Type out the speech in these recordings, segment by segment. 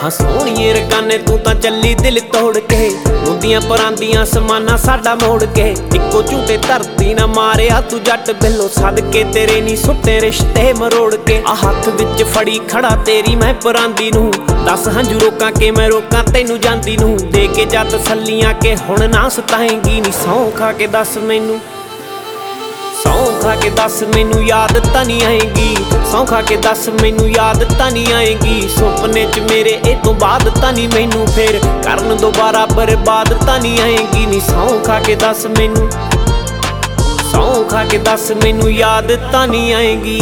हाँ सोहणीए रकाने तू तां चली दिल तोड़ के रोंदियां परांदियां समाना साडा मोड़ के इक्को झूठे धरती ना मारिया तू जट बिलो सदके तेरे नी सुट्टे रिश्ते मरोड़ के आ हत्थ विच फड़ी खड़ा तेरी मैं परांदी नूं दस हंजू रोकां के मैं रोकां तैनू जांदी नूं दे के जा तसल्लियां के हुण ना सताएंगी नी सौं खा के दस मैनू सौं खा के दस मैनू याद तां नहीं आएगी सौं खा के दस मैनू याद तां नहीं आएगी सुपने च मेरे ए तो बाद तां नहीं मैनू फिर करन दोबारा बर्बाद तां नहीं आएगी नी सौं खा के दस मैनू सौं खा के दस मैनू याद तां नहीं आएगी।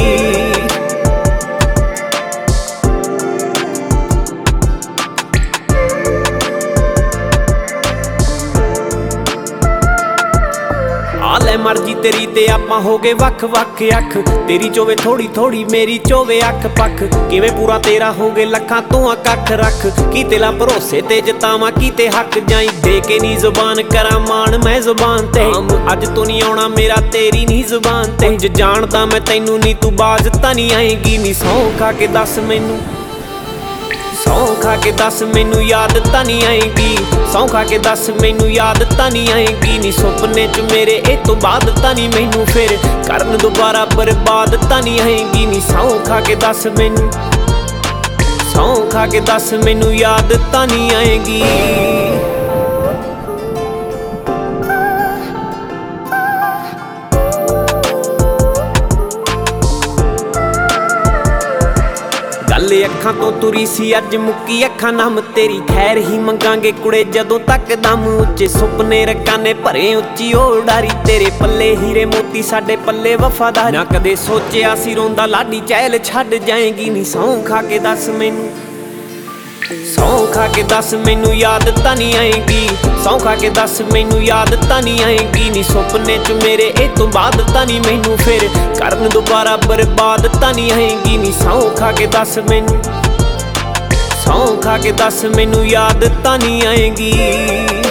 ਲੈ मर्जी तेरी ते आपां हो गए वख वख अख तेरी चोवे थोड़ी थोड़ी मेरी चोवे अख पख किवें पूरा तेरा हो गए लखां तू कख रख की तेला भरोसे ते जतावां की ते हक जाई दे के नी जुबान करा मान मैं जुबान ते अज तू नहीं आउणा मेरा तेरी नी जुबान ते ज जानदा मैं तैनू नी तू बाज तां नहीं आएगी नी सौं खा के दस मैनू सौं खा के दस मैनू याद तां नहीं आएगी सौं खा के दस मैनू याद तां नहीं आएगी नी सुपने च मेरे ए तो बाद तां नहीं मैनू फिर करन दोबारा बर्बाद तां नहीं आएगी नी सौं खा के दस मैनू सौं खा के दस मैनू याद तां नहीं आएगी। गल अखां तो तुरी सी अज मुक्की अखां नम तेरी खैर ही मंगांगे कुड़े जदों तक दम उच्चे सुपने रकाने भरे उच्ची ओडारी तेरे पल्ले हीरे मोती साडे पल्ले वफादार ना कदे सोचिया सी रोंदा लाडी चैल छड्ड जाएगी नी सौं खा के दस मैनू सौं खा के दस मैनू याद तां नहीं आएगी सौं खा के दस मैनू याद तां नहीं आएगी नी सुपने च मेरे ए तो बाद तां नहीं मैनू फिर करन दोबारा बर्बाद तां नहीं आएगी नी सौं खा के दस मैनू सौं खा के दस मैनू याद तां नहीं आएगी।